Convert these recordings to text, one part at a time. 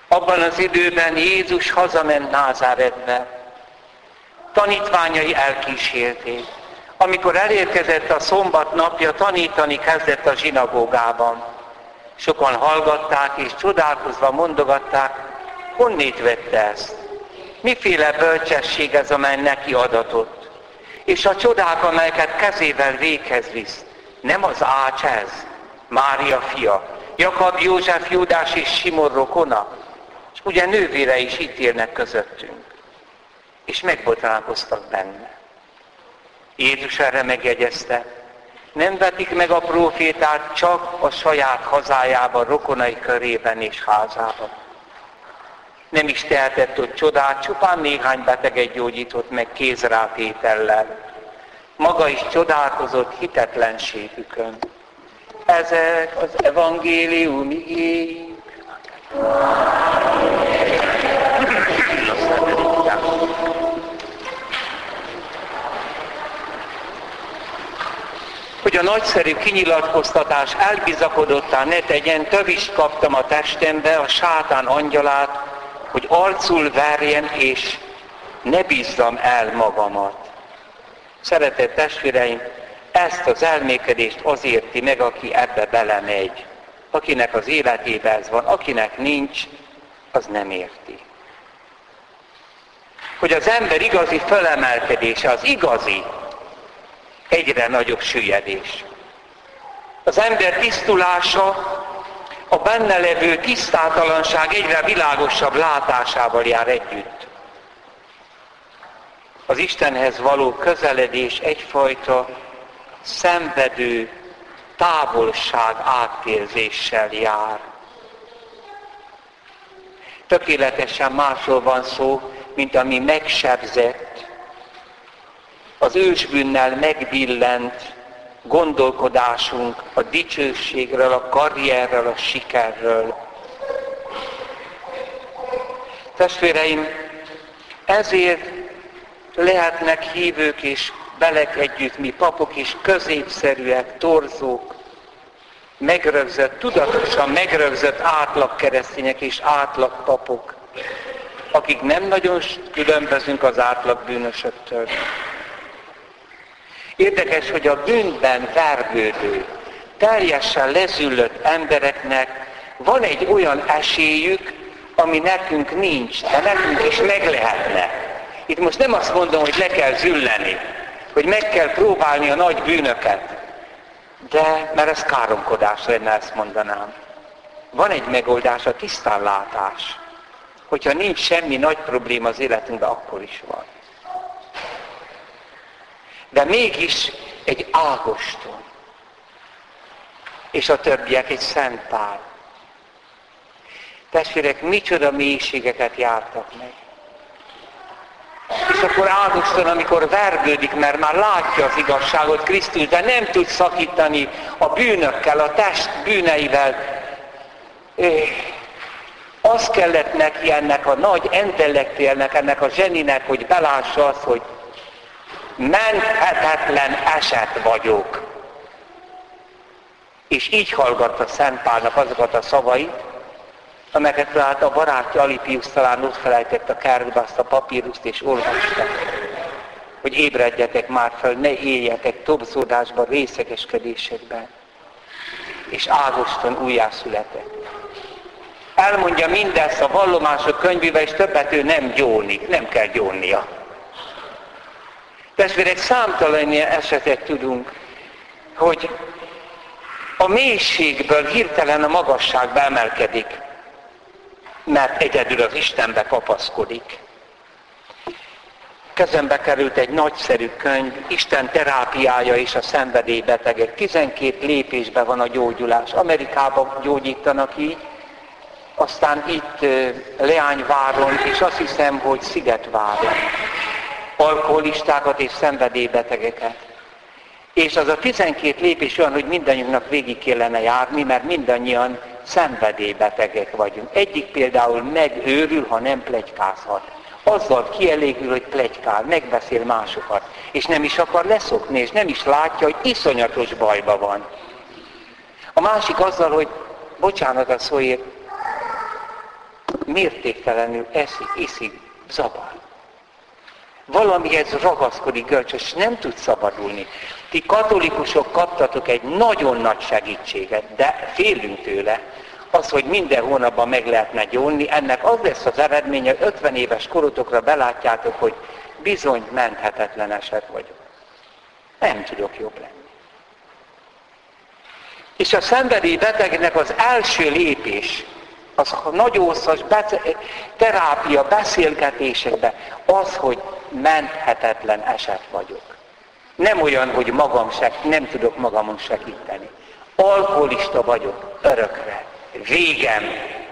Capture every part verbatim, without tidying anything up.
Abban az időben Jézus hazament Názáretbe. Tanítványai elkísérték. Amikor elérkezett a szombat napja, tanítani kezdett a zsinagógában. Sokan hallgatták és csodálkozva mondogatták, honnét vette ezt? Miféle bölcsesség ez, amely neki adatott? És a csodák, amelyeket kezével véghez visz, nem az ács ez, Mária fia, Jakab, József, Júdás és Simon rokona, és ugye nővére is itt élnek közöttünk. És megbotránkoztak benne. Jézus erre megjegyezte, nem vetik meg a prófétát csak a saját hazájában, rokonai körében és házában. Nem is tehetett ott csodát, csupán néhány beteget gyógyított meg kézrátétellel. Maga is csodálkozott hitetlenségükön. Ezek az evangélium igék. Hogy a nagyszerű kinyilatkoztatás elbizakodottá ne tegyen, tövis kaptam a testembe a sátán angyalát, hogy arcul verjen, és ne bízzam el magamat. Szeretett testvéreim, ezt az elmékedést az érti meg, aki ebbe belemegy. Akinek az életében ez van, akinek nincs, az nem érti. Hogy az ember igazi fölemelkedése, az igazi, egyre nagyobb süllyedés. Az ember tisztulása, a benne levő tisztátalanság egyre világosabb látásával jár együtt. Az Istenhez való közeledés egyfajta szenvedő távolság átérzéssel jár. Tökéletesen másról van szó, mint ami megsebzett, az ősbűnnel megbillent gondolkodásunk a dicsőségről, a karrierről, a sikerről. Testvéreim, ezért lehetnek hívők és belek együtt, mi papok is középszerűek, torzók, megrögzött, tudatosan megrögzött átlag keresztények és átlag papok, akik nem nagyon különbözünk az átlag bűnösöktől. Érdekes, hogy a bűnben vergődő, teljesen lezüllött embereknek van egy olyan esélyük, ami nekünk nincs, de nekünk is meg lehetne. Itt most nem azt mondom, hogy le kell zülleni, hogy meg kell próbálni a nagy bűnöket, de mert ez káromkodás lenne, ezt mondanám. Van egy megoldás, a tisztánlátás. Hogyha nincs semmi nagy probléma az életünkben, akkor is van. De mégis egy Ágoston, és a többiek egy Szent Pál. Testvérek, micsoda mélységeket jártak meg. És akkor Ágoston, amikor vergődik, mert már látja az igazságot Krisztus, de nem tud szakítani a bűnökkel, a test bűneivel, az kellett neki ennek a nagy intellektuelnek, ennek a zseninek, hogy belássa azt, hogy menthetetlen eset vagyok. És így hallgatta Szent Pálnak azokat a szavait, amelyeket tehát a barátja Alipius talán ott felejtett a kertbe azt a papíruszt, és olvasta, hogy ébredjetek már fel, ne éljetek tobzódásban, részegeskedésekben. És Ágoston újjászületett. Elmondja mindezt a vallomások könyvébe, és többet ő nem gyónik, nem kell gyónnia. Testvérek, számtalan ilyen esetet tudunk, hogy a mélységből hirtelen a magasságba emelkedik, mert egyedül az Istenbe kapaszkodik. Kezembe került egy nagyszerű könyv, Isten terápiája és a szenvedélybetegek. tizenkét lépésben van a gyógyulás. Amerikában gyógyítanak így, aztán itt Leányváron, és azt hiszem, hogy Szigetváron. Alkoholistákat és szenvedélybetegeket. És az a tizenkét lépés olyan, hogy mindannyiunknak végig kellene járni, mert mindannyian szenvedélybetegek vagyunk. Egyik például megőrül, ha nem pletykázhat. Azzal kielégül, hogy pletykál, megbeszél másokat. És nem is akar leszokni, és nem is látja, hogy iszonyatos bajba van. A másik azzal, hogy bocsánat a szóért, mértéktelenül eszik, iszik, zavar. Valamihez ragaszkodik görcsös, nem tud szabadulni. Ti katolikusok kaptatok egy nagyon nagy segítséget, de félünk tőle. Az, hogy minden hónapban meg lehetne gyónni, ennek az lesz az eredménye, hogy ötven éves korotokra belátjátok, hogy bizony menthetetlen eset vagyok. Nem tudok jobb lenni. És a szenvedélybetegnek az első lépés, az a nagyon hosszas terápia beszélgetésekben az, hogy menthetetlen eset vagyok. Nem olyan, hogy magam se, nem tudok magamon segíteni. Alkoholista vagyok örökre. Végem.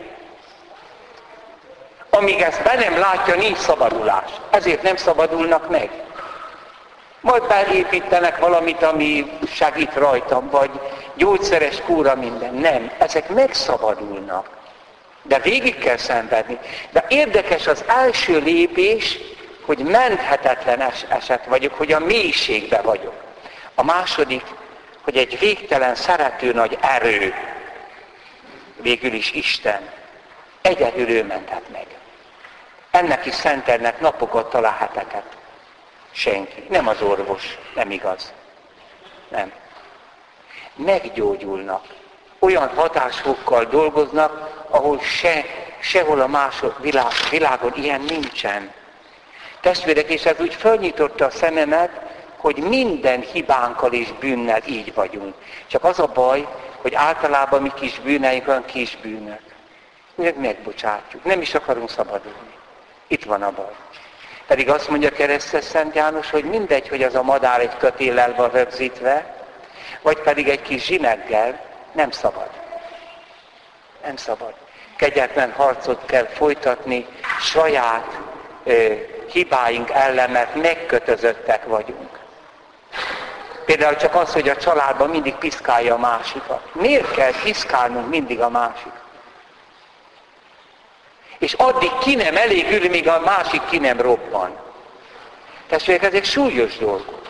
Amíg ezt be nem látja, nincs szabadulás. Ezért nem szabadulnak meg. Majd beépítenek valamit, ami segít rajtam, vagy gyógyszeres kúra, minden. Nem. Ezek megszabadulnak. De végig kell szenvedni. De érdekes az első lépés, hogy menthetetlen eset vagyok, hogy a mélységbe vagyok. A második, hogy egy végtelen szerető nagy erő, végül is Isten, egyedül ő menthet meg. Ennek is szentelnek napokat, talán heteket. Senki. Nem az orvos. Nem igaz. Nem. Meggyógyulnak. Olyan hatásfokkal dolgoznak, ahol se, sehol a másod világ, világon ilyen nincsen. Testvérek, és ez úgy fölnyitotta a szememet, hogy minden hibánkkal és bűnnel így vagyunk. Csak az a baj, hogy általában mi kis bűneink olyan kis bűnök. Meg megbocsátjuk. Nem is akarunk szabadulni. Itt van a baj. Pedig azt mondja keresztes Szent János, hogy mindegy, hogy az a madár egy kötéllel van rögzítve, vagy pedig egy kis zsineggel, nem szabad. Nem szabad. Kegyetlen harcot kell folytatni saját ö, hibáink ellen, mert megkötözöttek vagyunk. Például csak az, hogy a családban mindig piszkálja a másikat. Miért kell piszkálnunk mindig a másik? És addig ki nem elégül, míg a másik ki nem robban. Testvérek, ezek súlyos dolgok.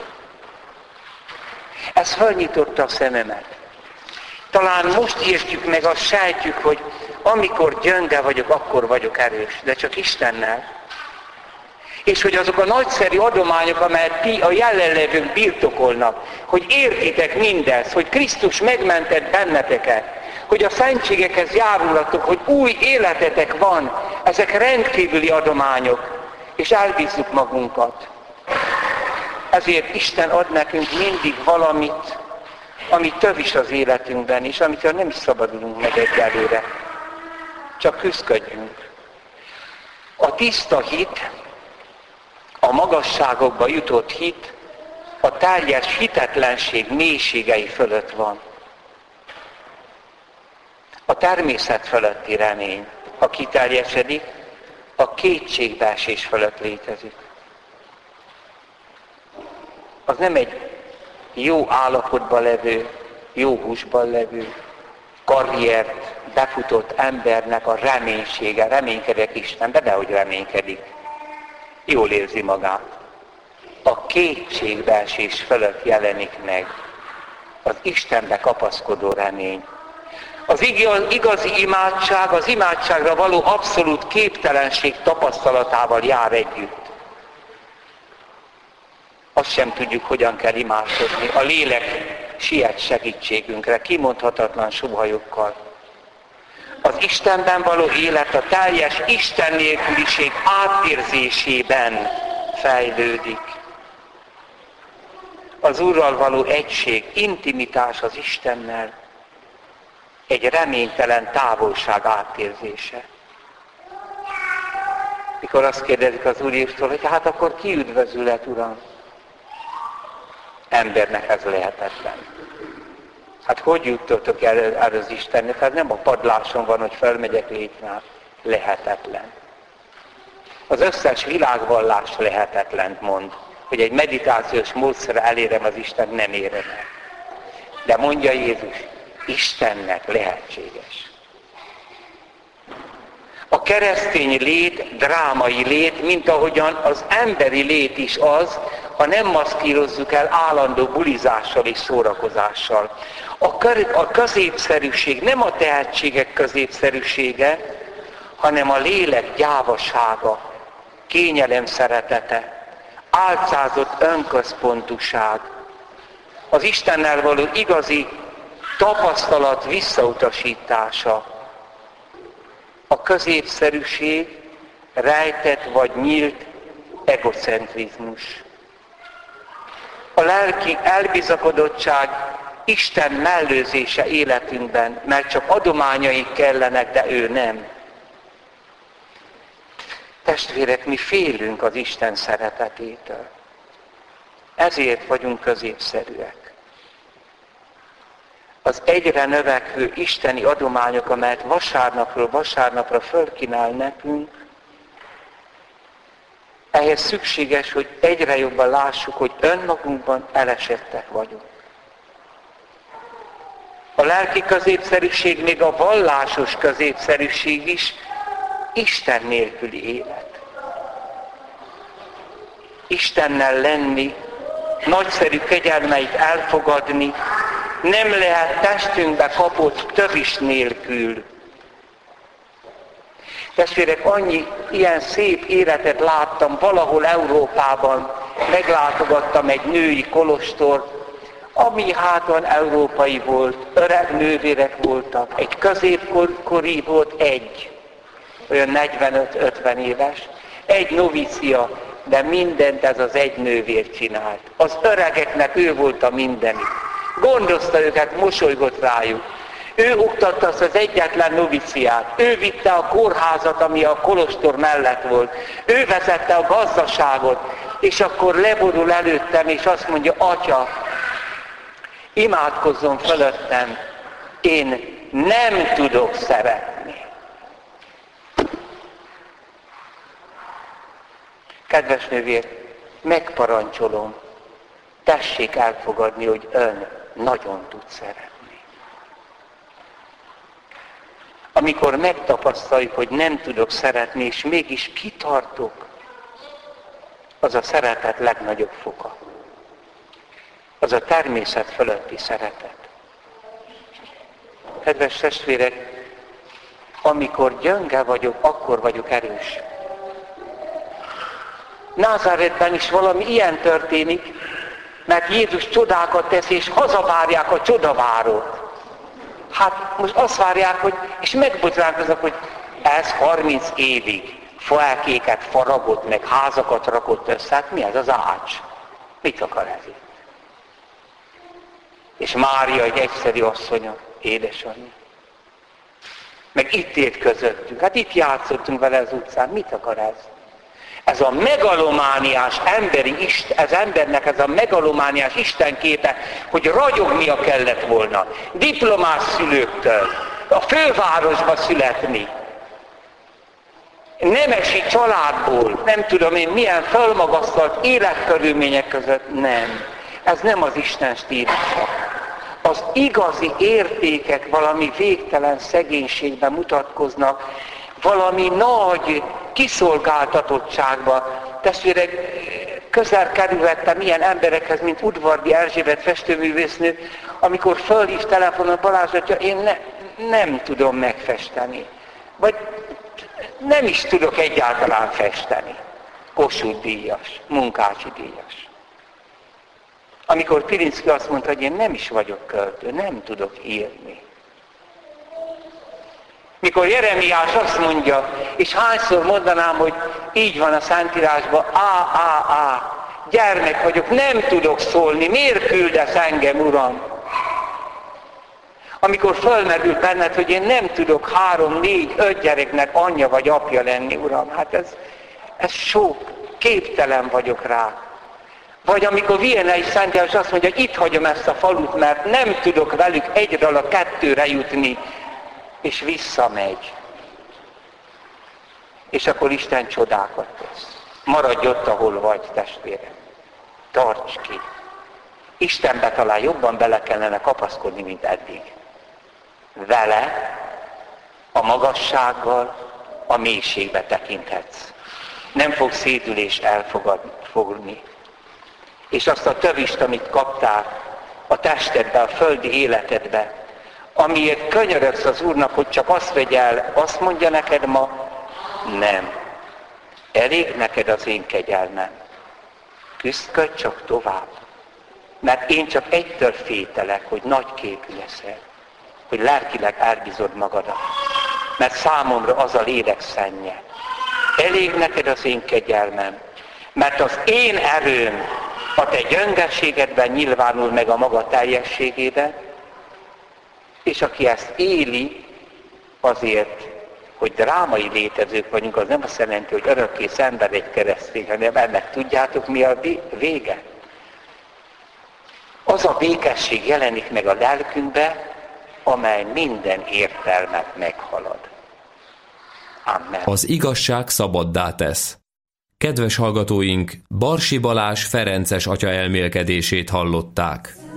Ez felnyitotta a szememet. Talán most értjük meg, azt sejtjük, hogy amikor gyönge vagyok, akkor vagyok erős, de csak Istennel. És hogy azok a nagyszerű adományok, amelyet ti a jelenlevők birtokolnak, hogy értitek mindezt, hogy Krisztus megmentett benneteket, hogy a szentségekhez járulatok, hogy új életetek van, ezek rendkívüli adományok, és elbízzuk magunkat. Ezért Isten ad nekünk mindig valamit, ami több is az életünkben, és amitől nem is szabadulunk meg egyelőre. Csak küszködjünk. A tiszta hit, a magasságokba jutott hit, a teljes hitetlenség mélységei fölött van. A természet fölötti remény, ha kiteljesedik, a kétségbeesés fölött létezik. Az nem egy jó állapotban levő, jó húsban levő, karriert befutott embernek a reménysége, reménykedek Istenbe, de hogy reménykedik. Jól érzi magát. A kétségbeesés fölött jelenik meg az Istenbe kapaszkodó remény. Az igazi imádság, az imádságra való abszolút képtelenség tapasztalatával jár együtt. Azt sem tudjuk, hogyan kell imádkozni. A lélek siet segítségünkre, kimondhatatlan sóhajokkal. Az Istenben való élet a teljes Isten nélküliség átérzésében fejlődik. Az Úrral való egység, intimitás az Istennel, egy reménytelen távolság átérzése. Mikor azt kérdezik az Úr Jézustól, hogy hát akkor ki üdvözülhet, Uram? Embernek ez lehetetlen. Hát hogy jutotok el erre az Istennek? Hát nem a padláson van, hogy felmegyek létrán. Lehetetlen. Az összes világvallás lehetetlent mond, hogy egy meditációs módszerre elérem az Isten, nem érem el. De mondja Jézus, Istennek lehetséges. A keresztény lét, drámai lét, mint ahogyan az emberi lét is az, ha nem maszkírozzuk el állandó bulizással és szórakozással. A, kö- a középszerűség nem a tehetségek középszerűsége, hanem a lélek gyávasága, kényelem szeretete, álcázott önközpontúság, az Istennel való igazi tapasztalat visszautasítása, a középszerűség, rejtett vagy nyílt egocentrizmus. A lelki elbizakodottság Isten mellőzése életünkben, mert csak adományaink kellenek, de ő nem. Testvérek, mi félünk az Isten szeretetétől. Ezért vagyunk középszerűek. Az egyre növekvő isteni adományok, amelyet vasárnapról vasárnapra fölkínál nekünk, ehhez szükséges, hogy egyre jobban lássuk, hogy önmagunkban elesettek vagyunk. A lelki középszerűség, még a vallásos középszerűség is Isten nélküli élet. Istennel lenni, nagyszerű kegyelmeit elfogadni, nem lehet testünkbe kapott tövis nélkül. Testvérek, annyi ilyen szép életet láttam valahol Európában, meglátogattam egy női kolostort, ami háton európai volt, öreg nővérek voltak, egy középkori volt egy, olyan negyvenöt-ötven éves, egy novícia, de mindent ez az egy nővér csinált. Az öregeknek ő volt a mindenük. Gondozta őket, mosolygott rájuk. Ő oktatta azt az egyetlen noviciát. Ő vitte a kórházat, ami a kolostor mellett volt. Ő vezette a gazdaságot, és akkor leborul előttem, és azt mondja, Atya, imádkozzon fölöttem, én nem tudok szeretni. Kedves nővér, megparancsolom, tessék elfogadni, hogy ön nagyon tud szeretni. Amikor megtapasztaljuk, hogy nem tudok szeretni, és mégis kitartok, az a szeretet legnagyobb foka. Az a természet fölötti szeretet. Kedves testvérek, amikor gyönge vagyok, akkor vagyok erős. Názáretben is valami ilyen történik, mert Jézus csodákat tesz, és hazavárják a csodavárót. Hát most azt várják, hogy, és megbotránkoznak, hogy ez harminc évig faelkéket faragott, meg házakat rakott össze, hát mi ez az ács? Mit akar ez itt? És Mária egy egyszerű asszonya, édesanyja. Meg itt élt közöttünk, hát itt játszottunk vele az utcán, mit akar ez? Ez a megalomániás emberi Isten, ez embernek ez a megalomániás istenképe, hogy ragyognia kellett volna. Diplomás szülőktől, a fővárosba születni. Nemesi családból, nem tudom én milyen fölmagasztalt életkörülmények között, nem. Ez nem az Isten stílusa. Az igazi értékek valami végtelen szegénységben mutatkoznak, valami nagy kiszolgáltatottságba. Testvérek, közel kerülhettem ilyen emberekhez, mint Udvardi Erzsébet festőművésznő, amikor fölhív telefonon, Balázs atya, én ne, nem tudom megfesteni. Vagy nem is tudok egyáltalán festeni. Kossuth díjas, Munkácsi díjas. Amikor Pirinszky azt mondta, hogy én nem is vagyok költő, nem tudok írni. Mikor Jeremiás azt mondja, és hányszor mondanám, hogy így van a Szentírásban, á, á, á, gyermek vagyok, nem tudok szólni, miért küldesz engem, Uram? Amikor fölmerül benned, hogy én nem tudok három, négy, öt gyereknek anyja vagy apja lenni, Uram, hát ez, ez sok, képtelen vagyok rá. Vagy amikor Viennei Szent János azt mondja, hogy itt hagyom ezt a falut, mert nem tudok velük egyről a kettőre jutni, és visszamegy. És akkor Isten csodákat tesz. Maradj ott, ahol vagy, testvérem. Tarts ki. Istenbe talán jobban bele kellene kapaszkodni, mint eddig. Vele, a magassággal, a mélységbe tekinthetsz. Nem fog szédülés elfogadni. És azt a tövist, amit kaptál a testedbe, a földi életedbe, amiért könyörögsz az Úrnak, hogy csak azt vegye el, azt mondja neked ma, Nem. Elég neked az én kegyelmem. Küzdködj csak tovább. Mert én csak egytől fételek, hogy nagyképű leszel. Hogy lelkileg elbízod magadat. Mert számomra az a lélek szennye. Elég neked az én kegyelmem. Mert az én erőm a te gyöngességedben nyilvánul meg a maga teljességében, és aki ezt éli, azért, hogy drámai létezők vagyunk, az nem azt jelenti, hogy örökké szenved egy keresztény, hanem ennek tudjátok mi a vége? Az a békesség jelenik meg a lelkünkbe, amely minden értelmet meghalad. Amen. Az igazság szabaddá tesz. Kedves hallgatóink, Barsi Balázs ferences atya elmélkedését hallották.